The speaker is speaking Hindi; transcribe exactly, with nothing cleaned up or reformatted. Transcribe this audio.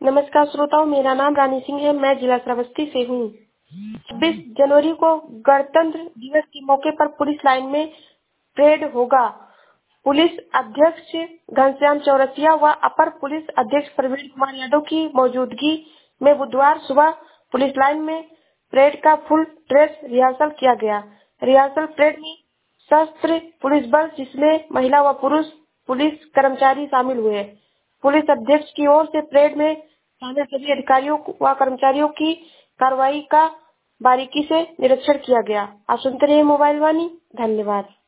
नमस्कार श्रोताओं, मेरा नाम रानी सिंह है। मैं जिला श्रावस्ती से हूँ। छब्बीस जनवरी को गणतंत्र दिवस के मौके पर पुलिस लाइन में परेड होगा। पुलिस अध्यक्ष घनश्याम चौरसिया व अपर पुलिस अधीक्षक प्रवीण कुमार यादव की मौजूदगी में बुधवार सुबह पुलिस लाइन में परेड का फुल ड्रेस रिहर्सल किया गया। रिहर्सल परेड में सशस्त्र पुलिस बल जिसमें महिला व पुरुष पुलिस कर्मचारी शामिल हुए। पुलिस अध्यक्ष की ओर से परेड में शामिल सभी अधिकारियों व कर्मचारियों की कार्रवाई का बारीकी से निरीक्षण किया गया। आप सुनते रहिए मोबाइल वाणी। धन्यवाद।